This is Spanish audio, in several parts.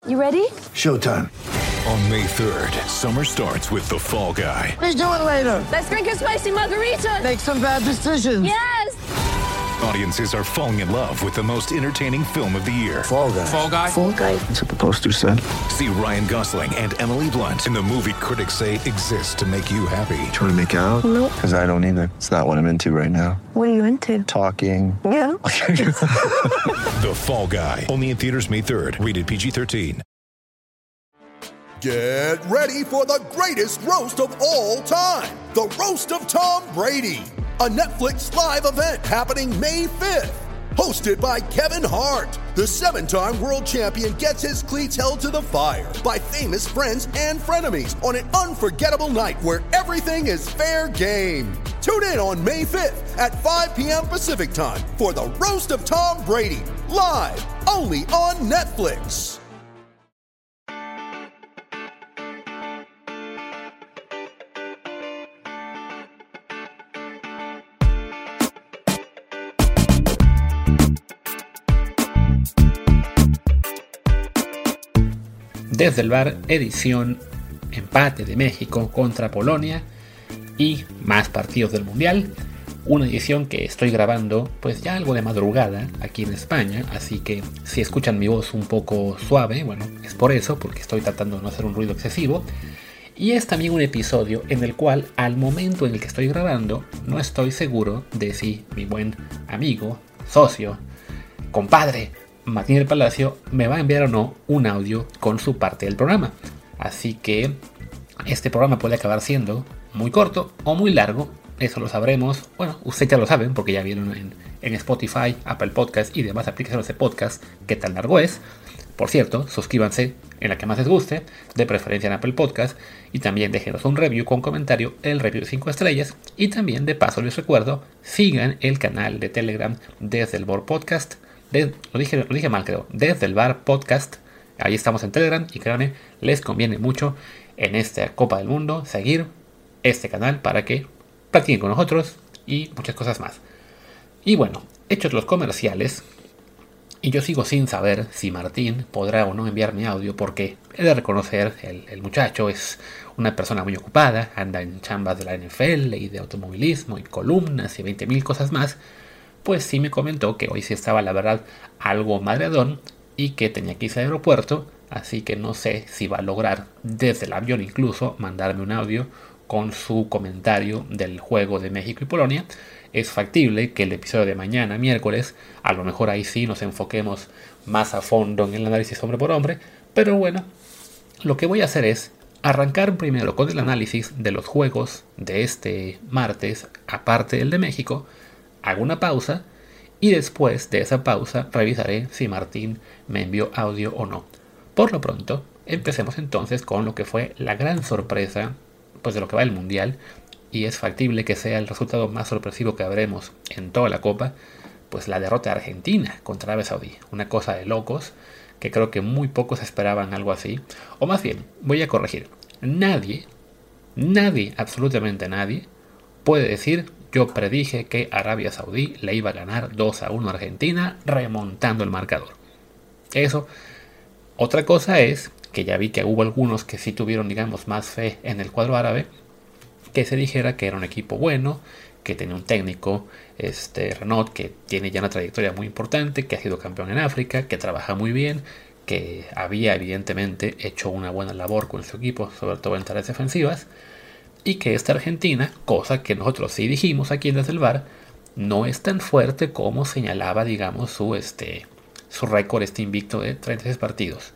You ready? Showtime. On May 3rd, summer starts with The Fall Guy. Let's do it later. Let's drink a spicy margarita. Make some bad decisions. Yes! Audiences are falling in love with the most entertaining film of the year. Fall Guy. Fall Guy? Fall Guy. That's what the poster said. See Ryan Gosling and Emily Blunt in the movie critics say exists to make you happy. Trying to make it out? Nope. Because I don't either. It's not what I'm into right now. What are you into? Talking. Yeah. The Fall Guy. Only in theaters May 3rd. Rated PG-13. Get ready for the greatest roast of all time. The Roast of Tom Brady. A Netflix live event happening May 5th. Hosted by Kevin Hart. The 7-time world champion gets his cleats held to the fire by famous friends and frenemies on an unforgettable night where everything is fair game. Tune in on May 5th at 5 p.m. Pacific time for the Roast of Tom Brady. Live only on Netflix. Desde el bar, edición empate de México contra Polonia y más partidos del Mundial. Una edición que estoy grabando pues ya algo de madrugada aquí en España, así que si escuchan mi voz un poco suave, bueno, es por eso, porque estoy tratando de no hacer un ruido excesivo. Y es también un episodio en el cual al momento en el que estoy grabando no estoy seguro de si mi buen amigo, socio, compadre Martín del Palacio me va a enviar o no un audio con su parte del programa. Así que este programa puede acabar siendo muy corto o muy largo, eso lo sabremos. Bueno, ustedes ya lo saben porque ya vieron en Spotify, Apple Podcast y demás aplicaciones de podcast qué tan largo es. Por cierto, suscríbanse en la que más les guste, de preferencia en Apple Podcast, y también déjenos un review con comentario, el review de 5 estrellas, y también de paso les recuerdo, sigan el canal de Telegram Desde el Bar Podcast. Lo dije mal, creo. Desde el Bar Podcast. Ahí estamos en Telegram y créanme, les conviene mucho en esta Copa del Mundo seguir este canal para que practiquen con nosotros y muchas cosas más. Y bueno, hechos los comerciales, y yo sigo sin saber si Martín podrá o no enviarme audio porque he de reconocer, el muchacho es una persona muy ocupada, anda en chambas de la NFL y de automovilismo y columnas y 20.000 cosas más. Pues sí me comentó que hoy sí estaba, la verdad, algo madreadón y que tenía que irse al aeropuerto, así que no sé si va a lograr desde el avión incluso mandarme un audio con su comentario del juego de México y Polonia. Es factible que el episodio de mañana, miércoles, a lo mejor ahí sí nos enfoquemos más a fondo en el análisis hombre por hombre, pero bueno, lo que voy a hacer es arrancar primero con el análisis de los juegos de este martes, aparte del de México. Hago una pausa y después de esa pausa revisaré si Martín me envió audio o no. Por lo pronto, empecemos entonces con lo que fue la gran sorpresa pues de lo que va el Mundial, y es factible que sea el resultado más sorpresivo que habremos en toda la Copa, pues la derrota de Argentina contra Arabia Saudí. Una cosa de locos, que creo que muy pocos esperaban algo así. O más bien, voy a corregir. Nadie, absolutamente nadie, puede decir: yo predije que Arabia Saudí le iba a ganar 2-1 a Argentina remontando el marcador. Eso. Otra cosa es que ya vi que hubo algunos que sí tuvieron, digamos, más fe en el cuadro árabe, que se dijera que era un equipo bueno, que tenía un técnico, Renault, que tiene ya una trayectoria muy importante, que ha sido campeón en África, que trabaja muy bien, que había evidentemente hecho una buena labor con su equipo, sobre todo en tareas defensivas, y que esta Argentina, cosa que nosotros sí dijimos aquí en Desde el Bar, no es tan fuerte como señalaba, digamos, su récord, invicto de 36 partidos.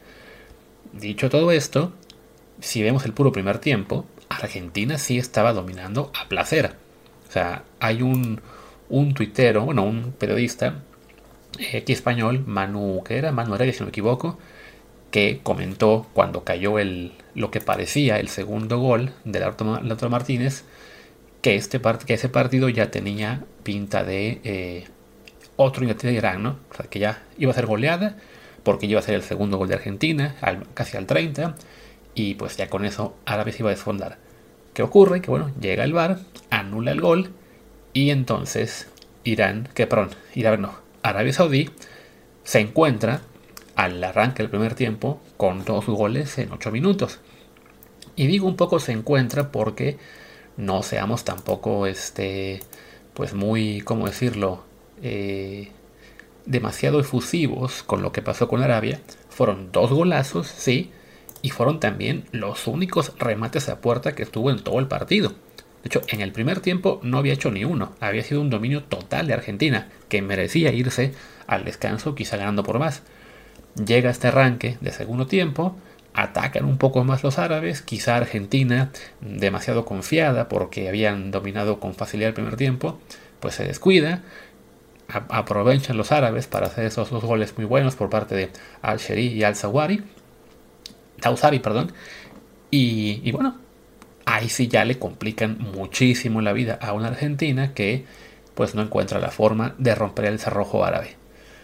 Dicho todo esto, si vemos el puro primer tiempo, Argentina sí estaba dominando a placer. O sea, hay un tuitero, bueno, un periodista aquí español, Manu Heredia, si no me equivoco, que comentó cuando cayó lo que parecía el segundo gol de Lautaro Martínez, que ese partido ya tenía pinta de otro Inglaterra y Irán, ¿no? O sea, que ya iba a ser goleada, porque iba a ser el segundo gol de Argentina, casi al 30, y pues ya con eso Arabia se iba a desfondar. ¿Qué ocurre? Que bueno, llega el VAR, anula el gol, y entonces Arabia Saudí se encuentra al arranque del primer tiempo con 2 goles en 8 minutos. Y digo un poco se encuentra porque no seamos tampoco pues muy, ¿cómo decirlo? Demasiado efusivos con lo que pasó con Arabia. Fueron 2 golazos, sí, y fueron también los únicos remates a puerta que tuvo en todo el partido. De hecho, en el primer tiempo no había hecho ni uno. Había sido un dominio total de Argentina, que merecía irse al descanso quizá ganando por más. Llega este arranque de segundo tiempo, atacan un poco más los árabes, quizá Argentina, demasiado confiada porque habían dominado con facilidad el primer tiempo, pues se descuida, aprovechan los árabes para hacer esos 2 goles muy buenos por parte de Al-Shehri y Al-Zawari, y bueno, ahí sí ya le complican muchísimo la vida a una Argentina que pues no encuentra la forma de romper el cerrojo árabe.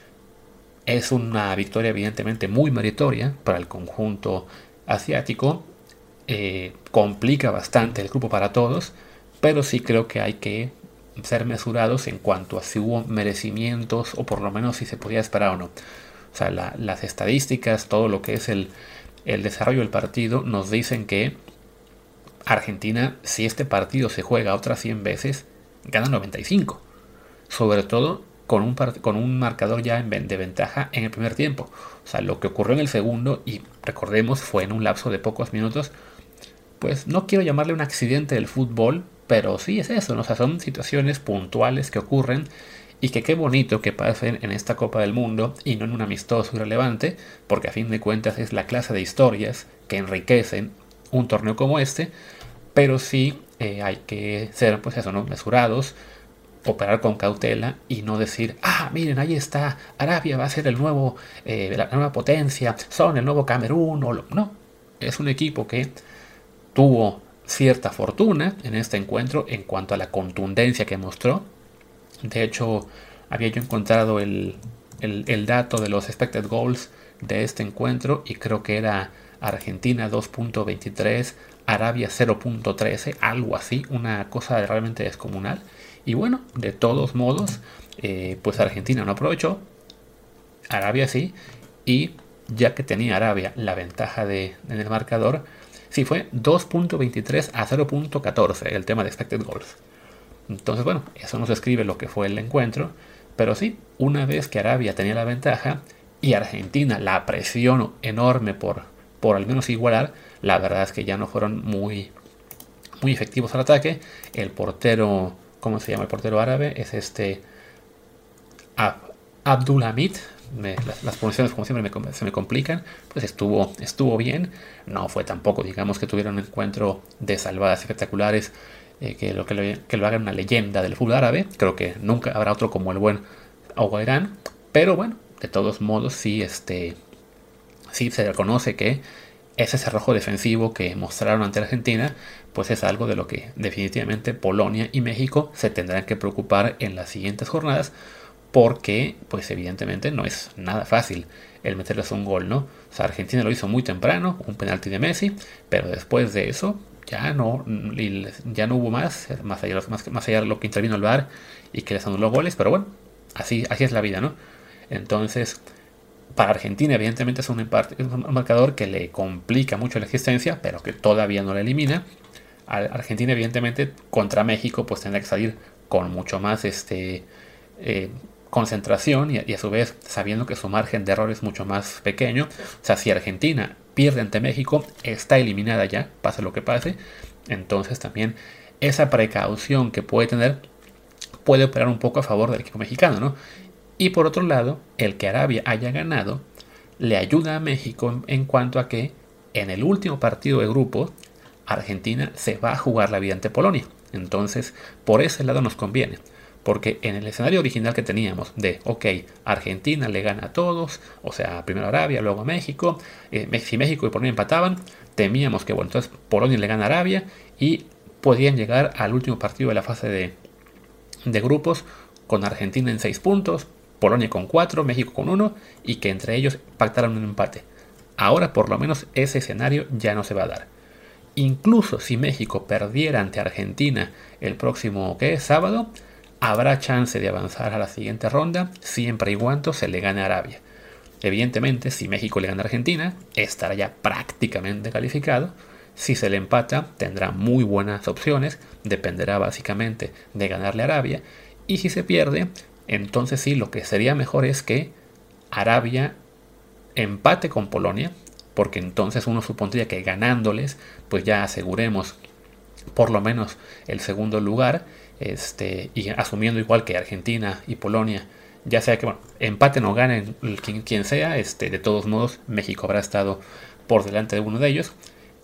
Es una victoria evidentemente muy meritoria para el conjunto asiático. Complica bastante el grupo para todos, pero sí creo que hay que ser mesurados en cuanto a si hubo merecimientos o por lo menos si se podía esperar o no. O sea, las estadísticas, todo lo que es el desarrollo del partido nos dicen que Argentina, si este partido se juega otras 100 veces, gana 95. Sobre todo con un marcador ya de ventaja en el primer tiempo. O sea, lo que ocurrió en el segundo, y recordemos, fue en un lapso de pocos minutos, pues no quiero llamarle un accidente del fútbol, pero sí es eso, ¿no? O sea, son situaciones puntuales que ocurren y que qué bonito que pasen en esta Copa del Mundo y no en un amistoso irrelevante, porque a fin de cuentas es la clase de historias que enriquecen un torneo como este, pero sí hay que ser, pues eso, ¿no? Mesurados, operar con cautela y no decir, miren, ahí está, Arabia va a ser la nueva potencia, son el nuevo Camerún, no, es un equipo que tuvo cierta fortuna en este encuentro en cuanto a la contundencia que mostró. De hecho, había yo encontrado el dato de los expected goals de este encuentro y creo que era Argentina 2.23, Arabia 0.13, algo así, una cosa realmente descomunal. Y bueno, de todos modos, pues Argentina no aprovechó, Arabia sí, y ya que tenía Arabia la ventaja en el marcador, sí fue 2.23 a 0.14 el tema de expected goals. Entonces bueno, eso nos describe lo que fue el encuentro, pero sí, una vez que Arabia tenía la ventaja y Argentina la presión enorme por al menos igualar, la verdad es que ya no fueron muy efectivos al ataque. El portero, ¿cómo se llama el portero árabe? Es Abdulhamid. Las pronunciaciones como siempre se me complican. Pues estuvo bien. No fue tampoco, digamos, que tuvieron un encuentro de salvadas espectaculares que lo hagan una leyenda del fútbol árabe. Creo que nunca habrá otro como el buen Aouairán. Pero bueno, de todos modos sí se reconoce que ese cerrojo defensivo que mostraron ante Argentina, pues es algo de lo que definitivamente Polonia y México se tendrán que preocupar en las siguientes jornadas, porque pues evidentemente no es nada fácil el meterles un gol, ¿no? O sea, Argentina lo hizo muy temprano, un penalti de Messi, pero después de eso ya no hubo más allá de lo que intervino el VAR y que les anuló goles, pero bueno, así es la vida, ¿no? Entonces, para Argentina evidentemente es un marcador que le complica mucho la existencia, pero que todavía no la elimina. Argentina evidentemente contra México pues tendrá que salir con mucho más concentración y a su vez sabiendo que su margen de error es mucho más pequeño. O sea, si Argentina pierde ante México, está eliminada ya, pase lo que pase. Entonces también esa precaución que puede tener puede operar un poco a favor del equipo mexicano, ¿no? Y por otro lado, el que Arabia haya ganado le ayuda a México en cuanto a que en el último partido de grupo Argentina se va a jugar la vida ante Polonia. Entonces, por ese lado nos conviene. Porque en el escenario original que teníamos de, Argentina le gana a todos, o sea, primero Arabia, luego a México, si México y Polonia empataban, temíamos que, entonces Polonia le gana a Arabia y podían llegar al último partido de la fase de grupos con Argentina en 6 puntos, Polonia con 4, México con 1 y que entre ellos pactaran un empate. Ahora por lo menos ese escenario ya no se va a dar. Incluso si México perdiera ante Argentina el próximo sábado, habrá chance de avanzar a la siguiente ronda siempre y cuando se le gane a Arabia. Evidentemente, si México le gana a Argentina, estará ya prácticamente calificado. Si se le empata, tendrá muy buenas opciones, dependerá básicamente de ganarle a Arabia. Y si se pierde, entonces sí, lo que sería mejor es que Arabia empate con Polonia, porque entonces uno supondría que ganándoles, pues ya aseguremos por lo menos el segundo lugar, y asumiendo igual que Argentina y Polonia, ya sea que empaten o ganen quien sea, de todos modos México habrá estado por delante de uno de ellos.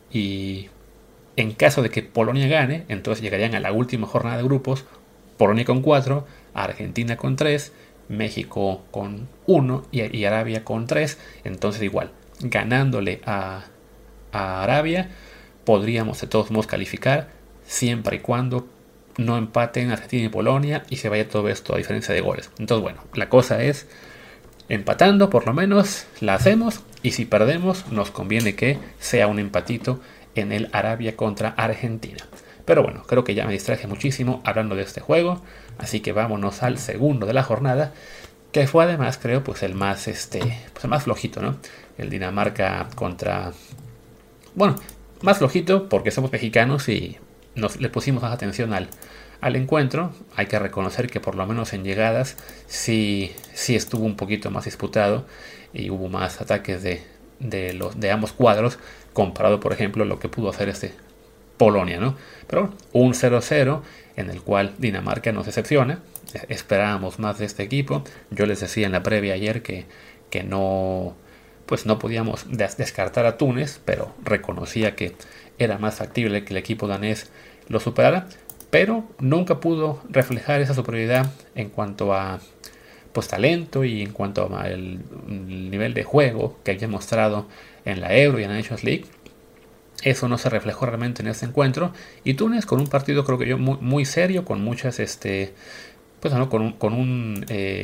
Y en caso de que Polonia gane, entonces llegarían a la última jornada de grupos, Polonia con 4, Argentina con 3, México con 1 y Arabia con 3. Entonces igual, ganándole a Arabia, podríamos de todos modos calificar, siempre y cuando no empaten Argentina y Polonia y se vaya todo esto a diferencia de goles. Entonces bueno, la cosa es, empatando por lo menos la hacemos, y si perdemos nos conviene que sea un empatito en el Arabia contra Argentina. Pero bueno, creo que ya me distraje muchísimo hablando de este juego, así que vámonos al segundo de la jornada, que fue además creo pues el más pues el más flojito, ¿no? El Dinamarca contra, bueno, más flojito porque somos mexicanos y le pusimos más atención al encuentro. Hay que reconocer que por lo menos en llegadas sí estuvo un poquito más disputado y hubo más ataques de ambos cuadros comparado, por ejemplo, lo que pudo hacer Polonia, ¿no? Pero un 0-0 en el cual Dinamarca nos decepciona. Esperábamos más de este equipo. Yo les decía en la previa ayer que no, pues no podíamos descartar a Túnez, pero reconocía que era más factible que el equipo danés lo superara, pero nunca pudo reflejar esa superioridad en cuanto a pues talento y en cuanto a el nivel de juego que había mostrado en la Euro y en la Nations League. Eso no se reflejó realmente en este encuentro, y Túnez con un partido creo que yo muy, muy serio, con muchas pues no, con un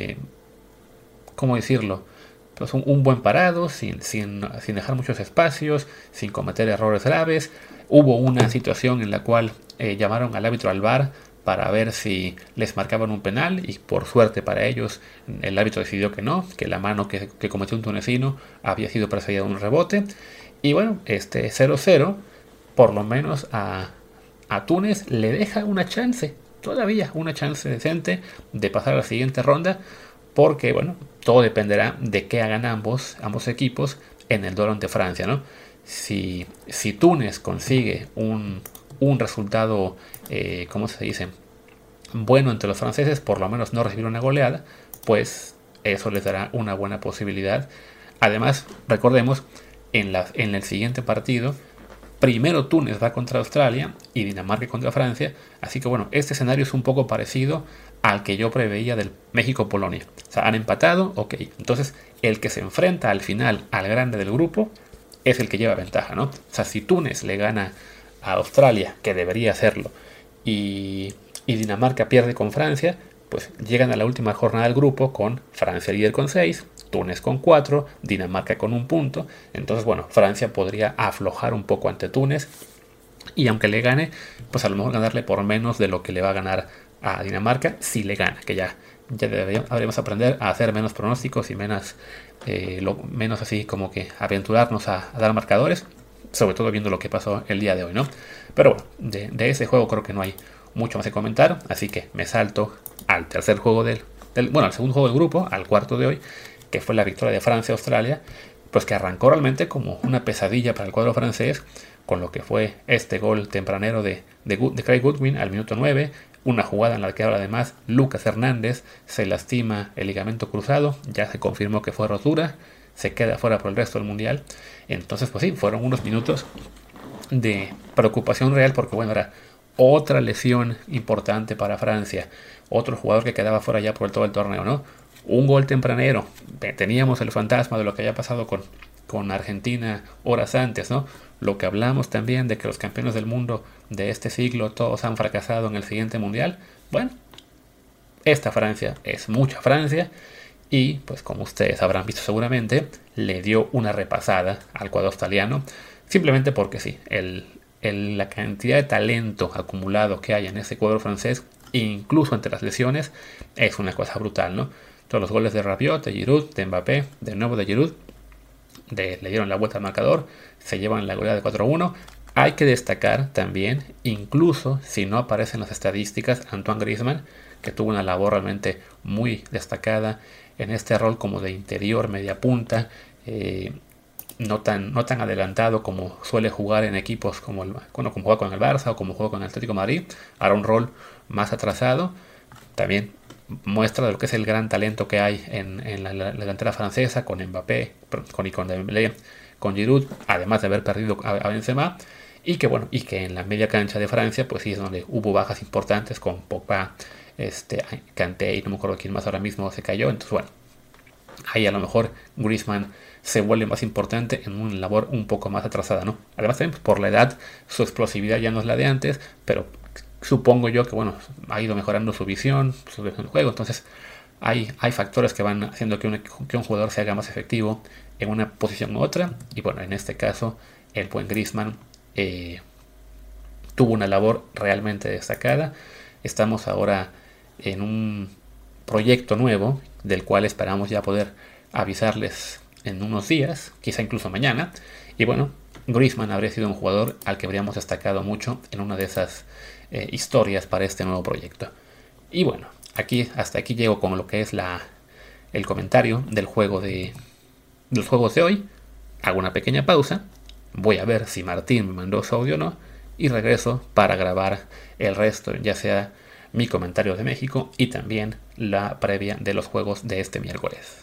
¿cómo decirlo? Pues un buen parado, sin dejar muchos espacios, sin cometer errores graves. Hubo una situación en la cual llamaron al árbitro al VAR para ver si les marcaban un penal, y por suerte para ellos el árbitro decidió que no, que la mano que cometió un tunecino había sido precedida de un rebote. Y bueno, 0-0 por lo menos a Túnez le deja una chance, todavía una chance decente de pasar a la siguiente ronda, porque bueno, todo dependerá de qué hagan ambos equipos en el duelo ante Francia, ¿no? Si Túnez consigue un resultado, ¿cómo se dice?, bueno entre los franceses, por lo menos no recibir una goleada, pues eso les dará una buena posibilidad. Además, recordemos, en el siguiente partido, primero Túnez va contra Australia y Dinamarca contra Francia, así que bueno, este escenario es un poco parecido al que yo preveía del México-Polonia. O sea, han empatado, ok, entonces el que se enfrenta al final al grande del grupo es el que lleva ventaja, ¿no? O sea, si Túnez le gana a Australia, que debería hacerlo, y Dinamarca pierde con Francia, pues llegan a la última jornada del grupo con Francia líder con 6, Túnez con 4, Dinamarca con 1 punto. Entonces, bueno, Francia podría aflojar un poco ante Túnez, y aunque le gane, pues a lo mejor ganarle por menos de lo que le va a ganar a Dinamarca si le gana, que ya deberíamos aprender a hacer menos pronósticos y menos así como que aventurarnos a dar marcadores, sobre todo viendo lo que pasó el día de hoy, ¿no? Pero bueno, de ese juego creo que no hay mucho más que comentar, así que me salto al tercer juego al segundo juego del grupo, al cuarto de hoy, que fue la victoria de Francia-Australia, pues que arrancó realmente como una pesadilla para el cuadro francés, con lo que fue este gol tempranero de Craig Goodwin al minuto 9, una jugada en la que ahora además Lucas Hernández se lastima el ligamento cruzado, ya se confirmó que fue rotura, se queda fuera por el resto del mundial. Entonces pues sí, fueron unos minutos de preocupación real, porque bueno, era otra lesión importante para Francia, otro jugador que quedaba fuera ya por todo el torneo, ¿no? Un gol tempranero, teníamos el fantasma de lo que había pasado con Argentina horas antes, ¿no? Lo que hablamos también de que los campeones del mundo de este siglo todos han fracasado en el siguiente mundial. Bueno, esta Francia es mucha Francia, y pues como ustedes habrán visto seguramente, le dio una repasada al cuadro australiano, simplemente porque sí, la cantidad de talento acumulado que hay en ese cuadro francés, incluso entre las lesiones, es una cosa brutal, ¿no? todos los goles de Rabiot, de Giroud, de Mbappé, de nuevo de Giroud, le dieron la vuelta al marcador, se llevan la goleada de 4-1. Hay que destacar también, incluso si no aparecen las estadísticas, Antoine Griezmann, que tuvo una labor realmente muy destacada en este rol como de interior, media punta, no tan adelantado como suele jugar en equipos como juega con el Barça o como juega con el Atlético de Madrid. Ahora un rol más atrasado. También muestra de lo que es el gran talento que hay en la delantera francesa, con Mbappé, con Dembélé, con Giroud, además de haber perdido a Benzema. Y que en la media cancha de Francia, pues sí es donde hubo bajas importantes con Pogba, Kanté y no me acuerdo quién más ahora mismo se cayó. Entonces, bueno, ahí a lo mejor Griezmann se vuelve más importante en una labor un poco más atrasada, ¿no? Además también por la edad, su explosividad ya no es la de antes, pero supongo yo que, bueno, ha ido mejorando su visión, su visión del juego. Entonces hay factores que van haciendo que un jugador se haga más efectivo en una posición u otra. Y bueno, en este caso, el buen Griezmann tuvo una labor realmente destacada. Estamos ahora en un proyecto nuevo del cual esperamos ya poder avisarles en unos días, quizá incluso mañana. Y bueno, Griezmann habría sido un jugador al que habríamos destacado mucho en una de esas historias para este nuevo proyecto. Y bueno, hasta aquí llego con lo que es el comentario del juego de los juegos de hoy. Hago una pequeña pausa, voy a ver si Martín me mandó su audio o no, y regreso para grabar el resto, ya sea mi comentario de México y también la previa de los juegos de este miércoles.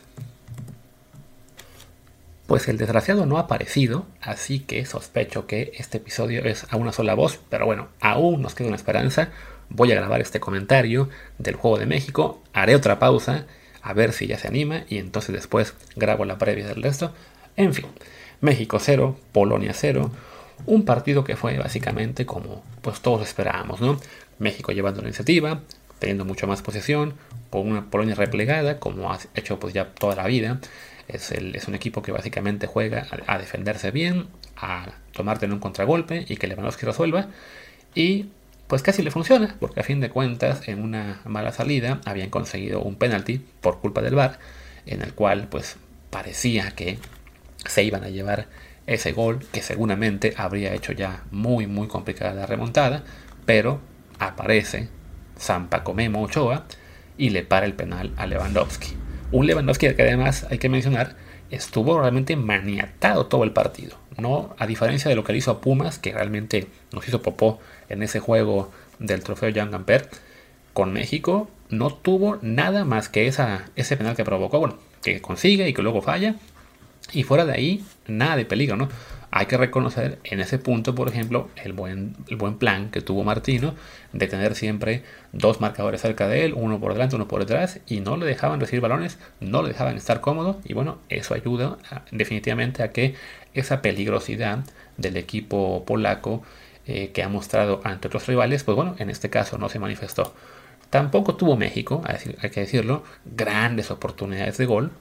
Pues el desgraciado no ha aparecido, así que sospecho que este episodio es a una sola voz, pero bueno, aún nos queda una esperanza. Voy a grabar este comentario del juego de México, haré otra pausa, a ver si ya se anima, y entonces después grabo la previa del resto. En fin, México 0, Polonia 0, un partido que fue básicamente como pues todos esperábamos, ¿no? México llevando la iniciativa, teniendo mucho más posesión, con una Polonia replegada, como ha hecho pues ya toda la vida. Es un equipo que básicamente juega a defenderse bien, a tomarte en un contragolpe y que Lewandowski resuelva. Y pues casi le funciona, porque a fin de cuentas en una mala salida habían conseguido un penalti por culpa del VAR, en el cual pues parecía que se iban a llevar ese gol, que seguramente habría hecho ya muy muy complicada la remontada, pero aparece Sampaio Memo Ochoa y le para el penal a Lewandowski. Un Lewandowski que además, hay que mencionar, estuvo realmente maniatado todo el partido, ¿no? A diferencia de lo que le hizo a Pumas, que realmente nos hizo popó en ese juego del trofeo Jan Gamper, con México no tuvo nada más que ese penal que provocó, bueno, que consigue y que luego falla, y fuera de ahí, nada de peligro, ¿no? Hay que reconocer en ese punto, por ejemplo, el buen plan que tuvo Martino de tener siempre dos marcadores cerca de él, uno por delante, uno por detrás, y no le dejaban recibir balones, no le dejaban estar cómodo, y bueno, eso ayuda definitivamente a que esa peligrosidad del equipo polaco que ha mostrado ante otros rivales, pues bueno, en este caso no se manifestó. Tampoco tuvo México, hay que decirlo, grandes oportunidades de gol.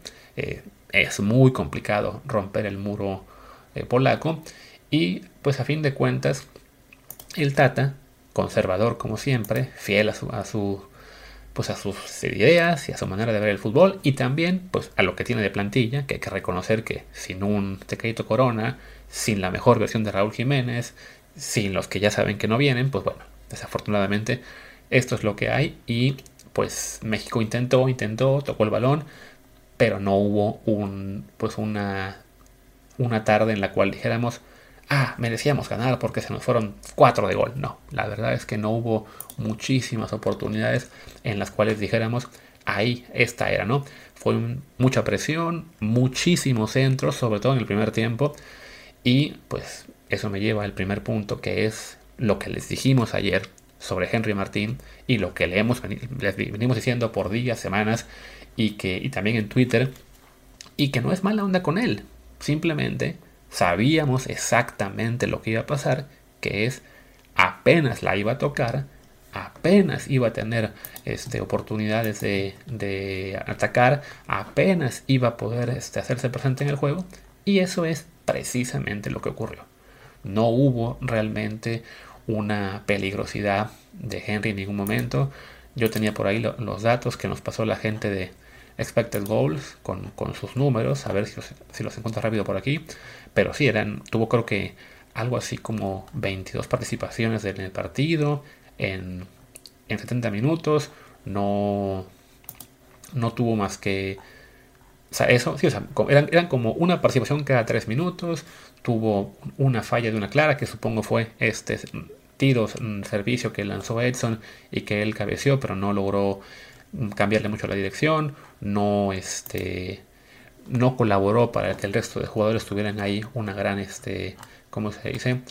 Es muy complicado romper el muro polaco, y pues a fin de cuentas el Tata, conservador como siempre, fiel a sus ideas y a su manera de ver el fútbol, y también pues a lo que tiene de plantilla, que hay que reconocer que sin un Tecatito Corona, sin la mejor versión de Raúl Jiménez, sin los que ya saben que no vienen, pues bueno, desafortunadamente esto es lo que hay. Y pues México intentó, tocó el balón, pero no hubo una tarde en la cual dijéramos, merecíamos ganar porque se nos fueron 4 de gol. No, la verdad es que no hubo muchísimas oportunidades en las cuales dijéramos, ahí esta era, ¿no? Fue mucha presión, muchísimos centros, sobre todo en el primer tiempo, y pues eso me lleva al primer punto, que es lo que les dijimos ayer sobre Henry Martín y lo que les venimos diciendo por días, semanas, y también en Twitter, y que no es mala onda con él. Simplemente sabíamos exactamente lo que iba a pasar, que es apenas la iba a tocar, apenas iba a tener oportunidades de atacar, apenas iba a poder hacerse presente en el juego, y eso es precisamente lo que ocurrió. No hubo realmente una peligrosidad de Henry en ningún momento. Yo tenía por ahí los datos que nos pasó la gente expected goals con sus números, a ver si los encuentro rápido por aquí. Pero sí, tuvo creo que algo así como 22 participaciones en el partido, en 70 minutos, no tuvo más que... O sea, eso, sí, o sea, eran como una participación cada 3 minutos, tuvo una falla de una clara, que supongo fue servicio que lanzó Edson y que él cabeceó, pero no logró cambiarle mucho la dirección, no colaboró para que el resto de jugadores tuvieran ahí una gran, ¿cómo se dice?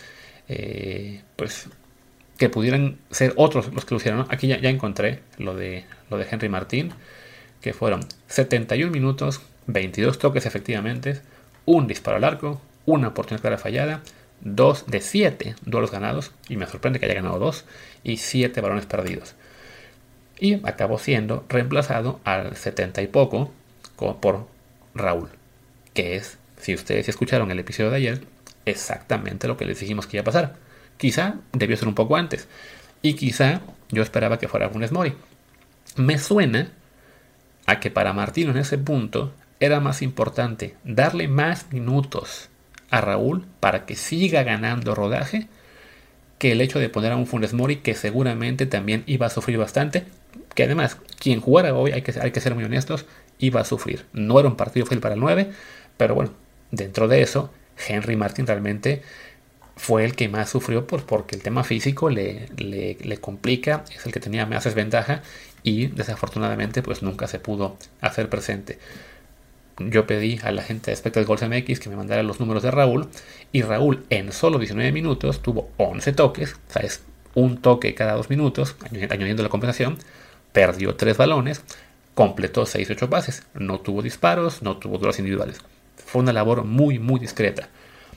Pues que pudieran ser otros los que lo hicieron, ¿no? Aquí ya encontré lo de Henry Martín, que fueron 71 minutos, 22 toques efectivamente, un disparo al arco, una oportunidad clara fallada, 2 de 7 duelos ganados, y me sorprende que haya ganado 2, y 7 balones perdidos. Y acabó siendo reemplazado al 70 y poco por Raúl, que es, si ustedes escucharon el episodio de ayer, exactamente lo que les dijimos que iba a pasar. Quizá debió ser un poco antes, y quizá yo esperaba que fuera Funes Mori. Me suena a que para Martino en ese punto era más importante darle más minutos a Raúl para que siga ganando rodaje que el hecho de poner a un Funes Mori que seguramente también iba a sufrir bastante, que además quien jugara hoy, hay que ser muy honestos, iba a sufrir. No era un partido fácil para el 9, pero bueno, dentro de eso Henry Martin realmente fue el que más sufrió porque el tema físico le complica, es el que tenía más desventaja y desafortunadamente pues nunca se pudo hacer presente. Yo pedí a la gente de Expected Goals MX que me mandara los números de Raúl, y Raúl en solo 19 minutos tuvo 11 toques, o sea, es un toque cada 2 minutos, añadiendo la compensación, perdió 3 balones, completó 6 de 8 pases, no tuvo disparos, no tuvo duelos individuales. Fue una labor muy muy discreta.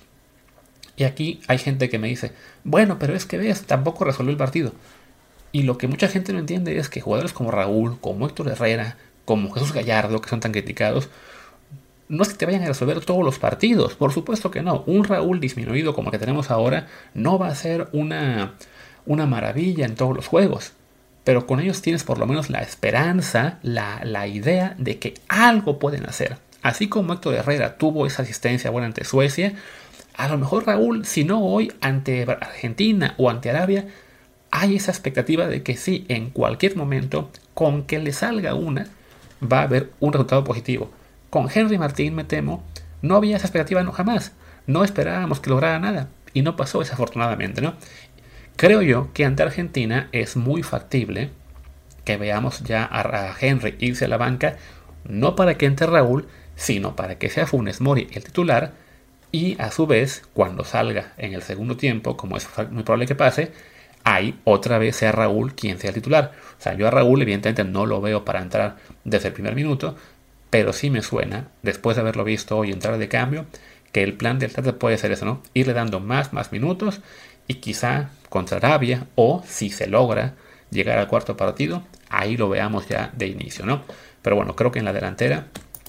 Y aquí hay gente que me dice, bueno, pero es que ves, tampoco resolvió el partido. Y lo que mucha gente no entiende es que jugadores como Raúl, como Héctor Herrera, como Jesús Gallardo, que son tan criticados, no es que te vayan a resolver todos los partidos, por supuesto que no. Un Raúl disminuido como el que tenemos ahora no va a ser una maravilla en todos los juegos, pero con ellos tienes por lo menos la esperanza, la idea de que algo pueden hacer. Así como Héctor Herrera tuvo esa asistencia buena ante Suecia, a lo mejor Raúl, si no hoy ante Argentina o ante Arabia, hay esa expectativa de que sí, en cualquier momento, con que le salga una, va a haber un resultado positivo. Con Henry Martín, me temo, no había esa expectativa, no, jamás. No esperábamos que lograra nada, y no pasó desafortunadamente, ¿no? Creo yo que ante Argentina es muy factible que veamos ya a Henry irse a la banca, no para que entre Raúl, sino para que sea Funes Mori el titular, y a su vez, cuando salga en el segundo tiempo, como es muy probable que pase, ahí otra vez sea Raúl quien sea el titular. O sea, yo a Raúl evidentemente no lo veo para entrar desde el primer minuto, pero sí me suena, después de haberlo visto hoy entrar de cambio, que el plan del Tata puede ser eso, ¿no? Irle dando más minutos, y quizá contra Arabia, o si se logra llegar al cuarto partido, ahí lo veamos ya de inicio, ¿no? Pero bueno, creo que en la delantera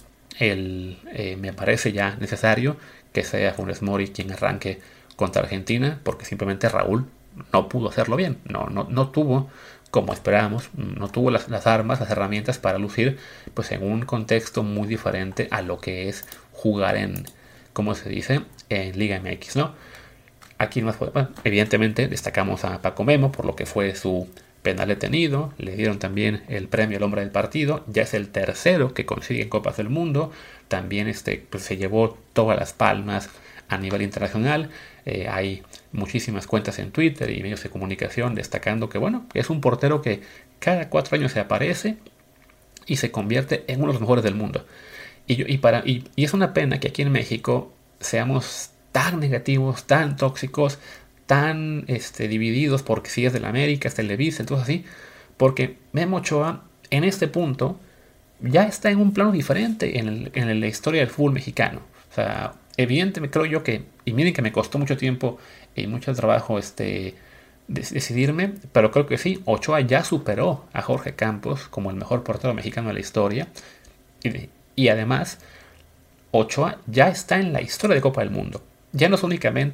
me parece ya necesario que sea Funes Mori quien arranque contra Argentina, porque simplemente Raúl no pudo hacerlo bien, no tuvo, como esperábamos, no tuvo las armas, las herramientas para lucir pues en un contexto muy diferente a lo que es jugar en, como se dice, en Liga MX, ¿no? Aquí más, bueno, evidentemente destacamos a Paco Memo por lo que fue su penal detenido, le dieron también el premio al hombre del partido, ya es el tercero que consigue en Copas del Mundo, también pues se llevó todas las palmas a nivel internacional. Hay muchísimas cuentas en Twitter y medios de comunicación destacando que bueno, es un portero que cada 4 años se aparece y se convierte en uno de los mejores del mundo. Y es una pena que aquí en México seamos tan negativos, tan tóxicos, tan divididos porque si es del América, es Televisa, entonces así, porque Memo Ochoa en este punto ya está en un plano diferente en la historia del fútbol mexicano. O sea, evidentemente creo yo que, y miren que me costó mucho tiempo y mucho trabajo decidirme, pero creo que sí, Ochoa ya superó a Jorge Campos como el mejor portero mexicano de la historia, y además Ochoa ya está en la historia de Copa del Mundo. Ya no es únicamente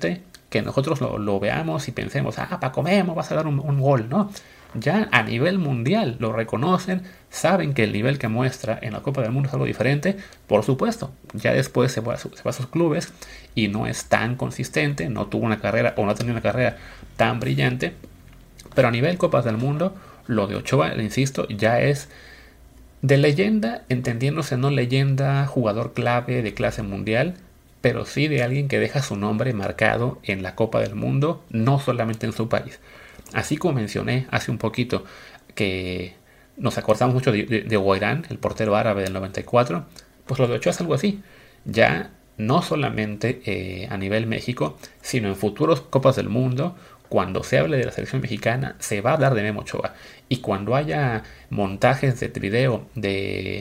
que nosotros lo veamos y pensemos, Paco Memo vas a dar un gol, ¿no? Ya a nivel mundial lo reconocen, saben que el nivel que muestra en la Copa del Mundo es algo diferente. Por supuesto, ya después se va a sus clubes y no es tan consistente, no tuvo una carrera o no ha tenido una carrera tan brillante, pero a nivel Copas del Mundo, lo de Ochoa, le insisto, ya es de leyenda, entendiéndose no leyenda, jugador clave de clase mundial, pero sí de alguien que deja su nombre marcado en la Copa del Mundo, no solamente en su país. Así como mencioné hace un poquito que nos acordamos mucho de Guairán, el portero árabe del 94, pues lo de Ochoa es algo así. Ya no solamente a nivel México, sino en futuros Copas del Mundo, cuando se hable de la selección mexicana, se va a hablar de Memo Ochoa. Y cuando haya montajes de video de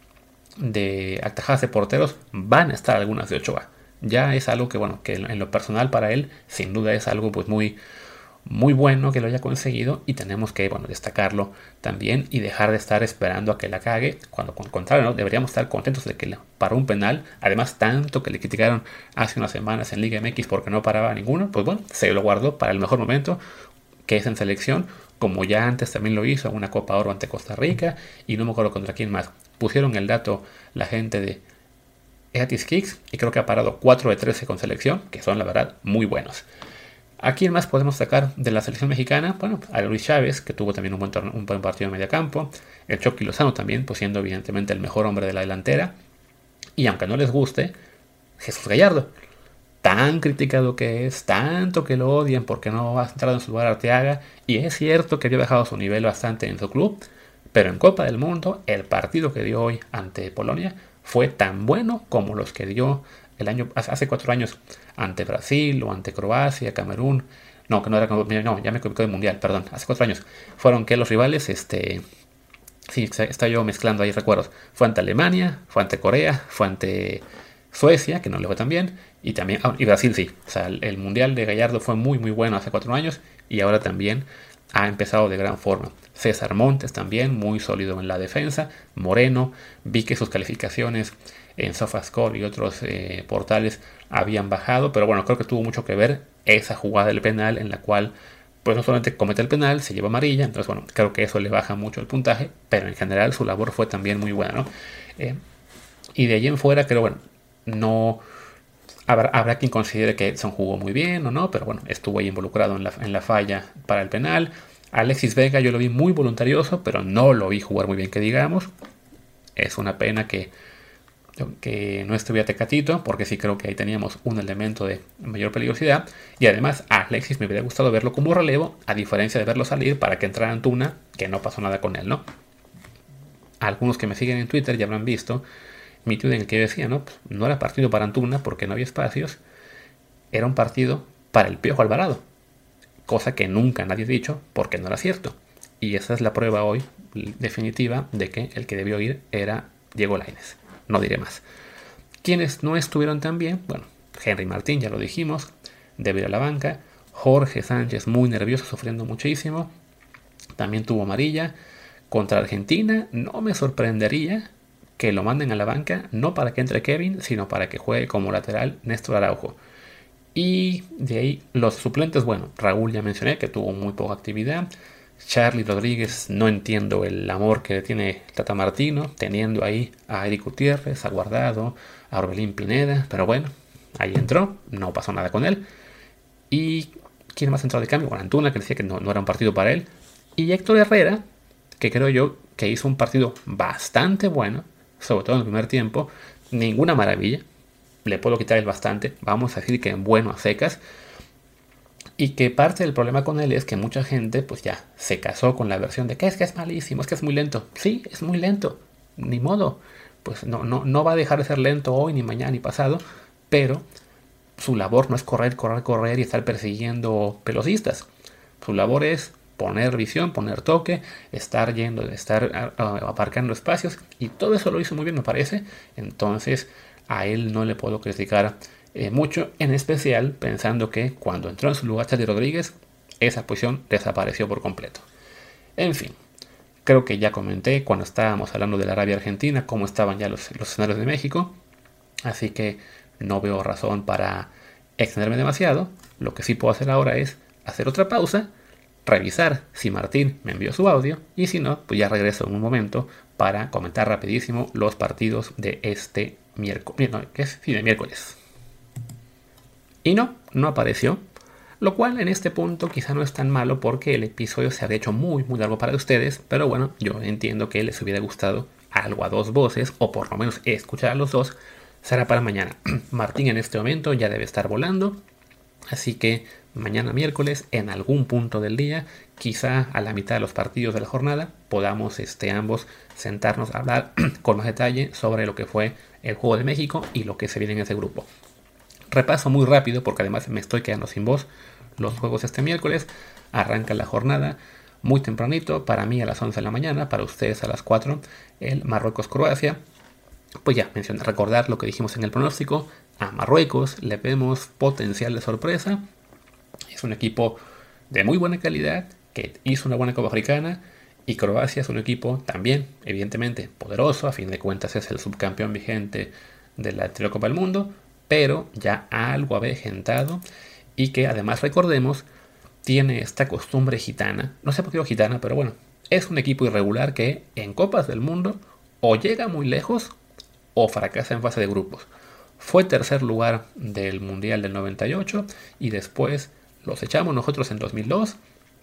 atajadas de porteros, van a estar algunas de Ochoa. Ya es algo que, bueno, que en lo personal para él, sin duda es algo pues muy bueno que lo haya conseguido, y tenemos que, bueno, destacarlo también y dejar de estar esperando a que la cague, cuando con contrario, ¿no? Deberíamos estar contentos de que paró un penal. Además, tanto que le criticaron hace unas semanas en Liga MX porque no paraba ninguno, pues bueno, se lo guardó para el mejor momento, que es en selección, como ya antes también lo hizo en una Copa Oro ante Costa Rica, y no me acuerdo contra quién más. Pusieron el dato la gente de Eatis Kicks y creo que ha parado 4 de 13 con selección, que son la verdad muy buenos. ¿A quién más podemos sacar de la selección mexicana? Bueno, a Luis Chávez, que tuvo también un buen partido de mediocampo. El Chucky Lozano también, pues siendo evidentemente el mejor hombre de la delantera. Y aunque no les guste, Jesús Gallardo. Tan criticado que es, tanto que lo odian porque no ha entrado en su lugar Arteaga. Y es cierto que había bajado su nivel bastante en su club, pero en Copa del Mundo, el partido que dio hoy ante Polonia fue tan bueno como los que dio hace 4 años ante Brasil o ante Croacia, Camerún. No, que no era, no, ya me equivoqué de mundial, perdón. Hace 4 años fueron que los rivales, sí, está yo mezclando ahí recuerdos. Fue ante Alemania, fue ante Corea, fue ante Suecia, que no le fue tan bien, y también, y Brasil sí. O sea, el mundial de Gallardo fue muy bueno hace 4 años, y ahora también ha empezado de gran forma. César Montes también, muy sólido en la defensa. Moreno, vi que sus calificaciones en SofaScore y otros portales habían bajado, pero bueno, creo que tuvo mucho que ver esa jugada del penal en la cual pues no solamente comete el penal, se lleva amarilla. Entonces bueno, creo que eso le baja mucho el puntaje, pero en general su labor fue también muy buena, ¿no? Y de allí en fuera creo, bueno, no habrá quien considere que Edson jugó muy bien o no, pero bueno, estuvo ahí involucrado en la falla para el penal. Alexis Vega yo lo vi muy voluntarioso, pero no lo vi jugar muy bien, que digamos. Es una pena que no estuviera Tecatito, porque sí creo que ahí teníamos un elemento de mayor peligrosidad. Y además a Alexis me hubiera gustado verlo como relevo, a diferencia de verlo salir para que entrara Antuna, que no pasó nada con él, ¿no? Algunos que me siguen en Twitter ya habrán visto mi tweet en el que yo decía, ¿no? Pues no era partido para Antuna porque no había espacios, era un partido para el Piojo Alvarado, cosa que nunca nadie ha dicho porque no era cierto. Y esa es la prueba hoy definitiva de que el que debió ir era Diego Lainez. No diré más. Quienes no estuvieron tan bien, bueno, Henry Martín, ya lo dijimos, debe ir a la banca. Jorge Sánchez muy nervioso, sufriendo muchísimo. También tuvo amarilla. Contra Argentina no me sorprendería que lo manden a la banca, no para que entre Kevin, sino para que juegue como lateral Néstor Araujo. Y de ahí los suplentes, bueno, Raúl ya mencioné que tuvo muy poca actividad. Charly Rodríguez, no entiendo el amor que le tiene Tata Martino, teniendo ahí a Eric Gutiérrez, a Guardado, a Orbelín Pineda, pero bueno, ahí entró, no pasó nada con él. Y ¿quién más entró de cambio? Bueno, Antuna, que decía que no era un partido para él. Y Héctor Herrera, que creo yo que hizo un partido bastante bueno, sobre todo en el primer tiempo. Ninguna maravilla, le puedo quitar el bastante, vamos a decir que bueno a secas. Y que parte del problema con él es que mucha gente pues ya se casó con la versión de que es malísimo, es que es muy lento. Sí, es muy lento, ni modo. Pues no va a dejar de ser lento hoy, ni mañana, ni pasado. Pero su labor no es correr y estar persiguiendo pelocistas. Su labor es poner visión, poner toque, estar aparcando espacios. Y todo eso lo hizo muy bien, me parece. Entonces a él no le puedo criticar mucho, en especial pensando que cuando entró en su lugar Charly Rodríguez, esa posición desapareció por completo. En fin, creo que ya comenté cuando estábamos hablando de la Arabia-Argentina cómo estaban ya los escenarios de México, así que no veo razón para extenderme demasiado, lo que sí puedo hacer ahora es hacer otra pausa, revisar si Martín me envió su audio y si no, pues ya regreso en un momento para comentar rapidísimo los partidos de este miércoles. No, ¿qué es? Sí, de miércoles. Y no apareció, lo cual en este punto quizá no es tan malo porque el episodio se habría hecho muy largo para ustedes, pero bueno, yo entiendo que les hubiera gustado algo a dos voces, o por lo menos escuchar a los dos. Será para mañana. Martín en este momento ya debe estar volando, así que mañana miércoles en algún punto del día, quizá a la mitad de los partidos de la jornada, podamos ambos sentarnos a hablar con más detalle sobre lo que fue el Juego de México y lo que se viene en ese grupo. Repaso muy rápido porque además me estoy quedando sin voz. Los juegos este miércoles, arranca la jornada muy tempranito, para mí a las 11 de la mañana, para ustedes a las 4, el Marruecos-Croacia. Pues ya, recordar lo que dijimos en el pronóstico, a Marruecos le vemos potencial de sorpresa. Es un equipo de muy buena calidad, que hizo una buena Copa Africana, y Croacia es un equipo también, evidentemente, poderoso, a fin de cuentas es el subcampeón vigente de la anterior Copa del Mundo, pero ya algo avejentado, y que además, recordemos, tiene esta costumbre gitana, no sé por qué digo gitana, pero bueno, es un equipo irregular que en Copas del Mundo o llega muy lejos o fracasa en fase de grupos. Fue tercer lugar del Mundial del 98 y después los echamos nosotros en 2002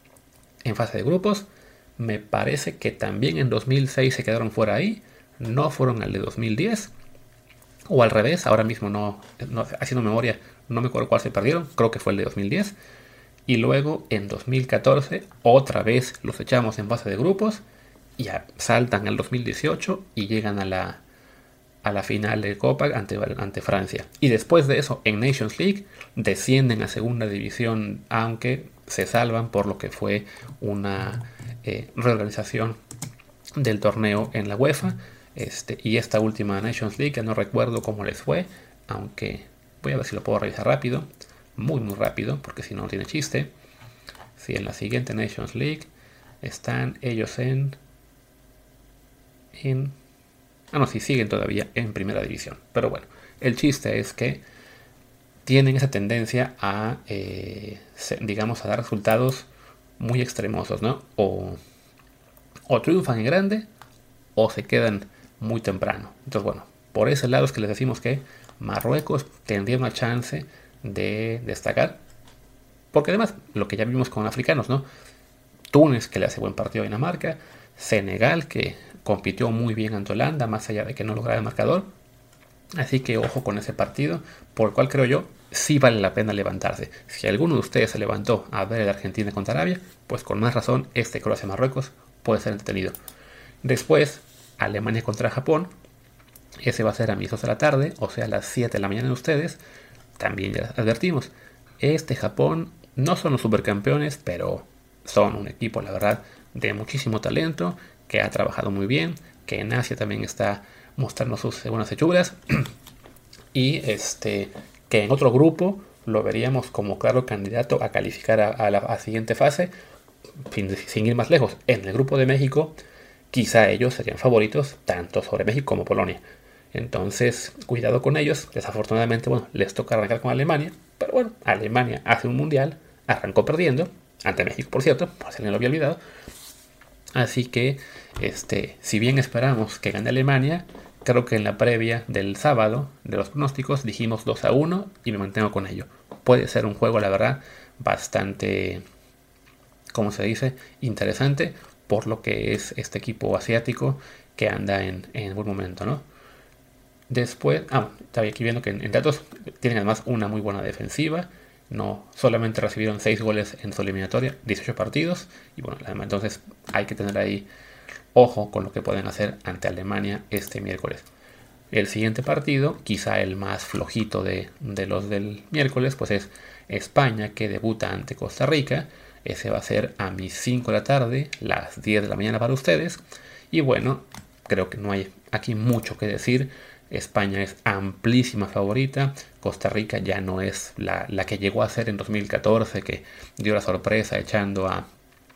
en fase de grupos. Me parece que también en 2006 se quedaron fuera ahí, no fueron al de 2010 o al revés, ahora mismo no haciendo memoria, no me acuerdo cuál se perdieron, creo que fue el de 2010. Y luego en 2014 otra vez los echamos en fase de grupos y saltan al 2018 y llegan a la final de Copa ante Francia. Y después de eso en Nations League descienden a segunda división, aunque se salvan por lo que fue una reorganización del torneo en la UEFA. Y esta última Nations League, que no recuerdo cómo les fue, aunque voy a ver si lo puedo revisar rápido. Muy rápido, porque si no tiene chiste. Si en la siguiente Nations League están ellos en siguen todavía en primera división. Pero bueno, el chiste es que tienen esa tendencia a, digamos, a dar resultados muy extremosos, ¿no? O triunfan en grande o se quedan muy temprano. Entonces, bueno, por ese lado es que les decimos que Marruecos tendría una chance de destacar, porque además lo que ya vimos con africanos, ¿no? Túnez, que le hace buen partido a Dinamarca, Senegal, que compitió muy bien ante Holanda, más allá de que no lograra el marcador. Así que ojo con ese partido, por el cual creo yo sí vale la pena levantarse. Si alguno de ustedes se levantó a ver el Argentina contra Arabia, pues con más razón Croacia-Marruecos puede ser entretenido. Después, Alemania contra Japón, ese va a ser a mis 2 de la tarde, o sea a las 7 de la mañana de ustedes. También ya advertimos, Japón no son los supercampeones, pero son un equipo, la verdad, de muchísimo talento, que ha trabajado muy bien, que en Asia también está mostrando sus buenas hechuras, y que en otro grupo lo veríamos como claro candidato a calificar a la siguiente fase, sin ir más lejos. En el grupo de México, quizá ellos serían favoritos, tanto sobre México como Polonia. Entonces, cuidado con ellos. Desafortunadamente, bueno, les toca arrancar con Alemania. Pero bueno, Alemania hace un mundial, arrancó perdiendo, ante México, por cierto, por si alguien lo había olvidado. Así que, si bien esperamos que gane Alemania, creo que en la previa del sábado de los pronósticos dijimos 2-1 y me mantengo con ello. Puede ser un juego, la verdad, bastante, ¿cómo se dice?, interesante, por lo que es este equipo asiático que anda en buen momento, ¿no? Después, estaba aquí viendo que en datos tienen además una muy buena defensiva. No solamente recibieron 6 goles en su eliminatoria, 18 partidos. Y bueno, entonces hay que tener ahí ojo con lo que pueden hacer ante Alemania este miércoles. El siguiente partido, quizá el más flojito de los del miércoles, pues es España, que debuta ante Costa Rica. Ese va a ser a mis 5 de la tarde, las 10 de la mañana para ustedes. Y bueno, creo que no hay aquí mucho que decir. España es amplísima favorita. Costa Rica ya no es la que llegó a ser en 2014, que dio la sorpresa echando a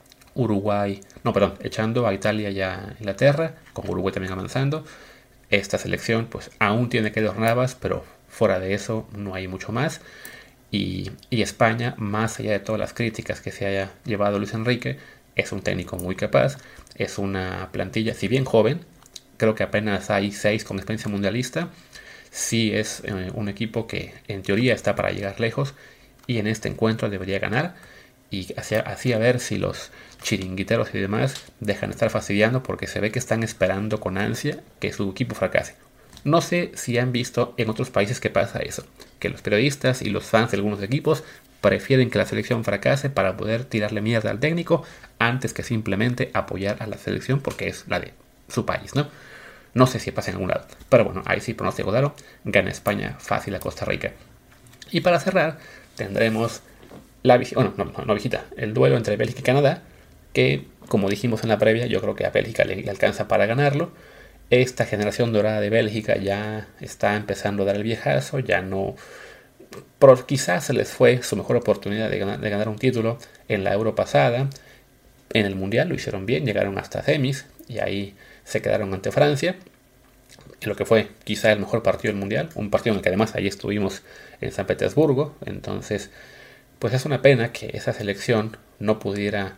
echando a Italia y a Inglaterra, con Uruguay también avanzando. Esta selección pues aún tiene que dos Navas, pero fuera de eso no hay mucho más. Y España, más allá de todas las críticas que se haya llevado Luis Enrique, es un técnico muy capaz, es una plantilla, si bien joven, creo que apenas hay 6 con experiencia mundialista, sí es un equipo que en teoría está para llegar lejos y en este encuentro debería ganar, y así a ver si los chiringuiteros y demás dejan de estar fastidiando, porque se ve que están esperando con ansia que su equipo fracase. No sé si han visto en otros países que pasa eso, que los periodistas y los fans de algunos equipos prefieren que la selección fracase para poder tirarle mierda al técnico antes que simplemente apoyar a la selección porque es la de su país, ¿no? No sé si pasa en algún lado, pero bueno, ahí sí pronóstico claro, gana España fácil a Costa Rica. Y para cerrar tendremos el duelo entre Bélgica y Canadá, que como dijimos en la previa, yo creo que a Bélgica le alcanza para ganarlo. Esta generación dorada de Bélgica ya está empezando a dar el viejazo, ya no... Pero quizás se les fue su mejor oportunidad de ganar un título en la Euro pasada. En el Mundial lo hicieron bien, llegaron hasta semis y ahí se quedaron ante Francia, en lo que fue quizá el mejor partido del Mundial, un partido en el que además allí estuvimos en San Petersburgo. Entonces, pues es una pena que esa selección no pudiera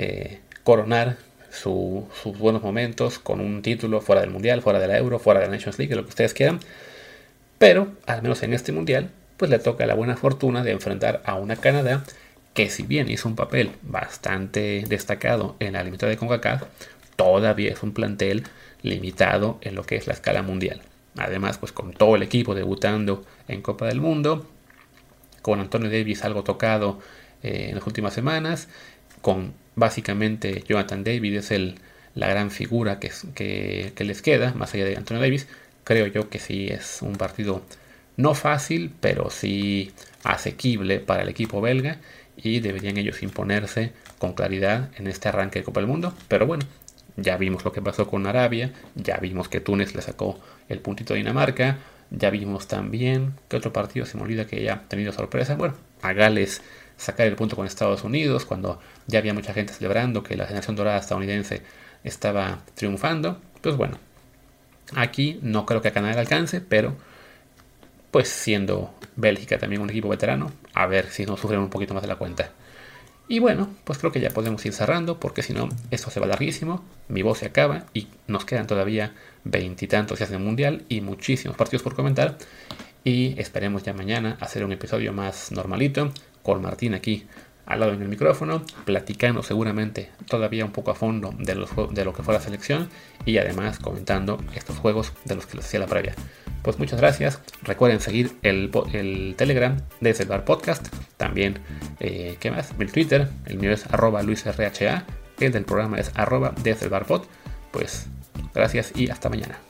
coronar sus buenos momentos con un título fuera del Mundial, fuera de la Euro, fuera de la Nations League, lo que ustedes quieran. Pero, al menos en este Mundial, pues le toca la buena fortuna de enfrentar a una Canadá que, si bien hizo un papel bastante destacado en la eliminatoria de CONCACAF, todavía es un plantel limitado en lo que es la escala mundial. Además, pues con todo el equipo debutando en Copa del Mundo, con Antonio Davis algo tocado en las últimas semanas, con básicamente Jonathan David es la gran figura que les queda, más allá de Antonio Davis. Creo yo que sí es un partido no fácil, pero sí asequible para el equipo belga, y deberían ellos imponerse con claridad en este arranque de Copa del Mundo. Pero bueno, ya vimos lo que pasó con Arabia, ya vimos que Túnez le sacó el puntito a Dinamarca, ya vimos también que otro partido se me olvida que ya ha tenido sorpresa. Bueno, a Gales sacar el punto con Estados Unidos cuando ya había mucha gente celebrando que la generación dorada estadounidense estaba triunfando. Pues bueno, aquí no creo que a Canadá le alcance, pero pues siendo Bélgica también un equipo veterano, a ver si no sufren un poquito más de la cuenta. Y bueno, pues creo que ya podemos ir cerrando, porque si no, esto se va larguísimo, mi voz se acaba y nos quedan todavía 20 y tantos días del Mundial y muchísimos partidos por comentar. Y esperemos ya mañana hacer un episodio más normalito, con Martín aquí al lado en el micrófono, platicando seguramente todavía un poco a fondo de lo que fue la selección, y además comentando estos juegos de los que les hacía la previa. Pues muchas gracias. Recuerden seguir el Telegram de Desde el Bar Podcast. También, ¿qué más? El Twitter, el mío es @LuisRHA, el del programa es @DesdelBarPod. Pues gracias y hasta mañana.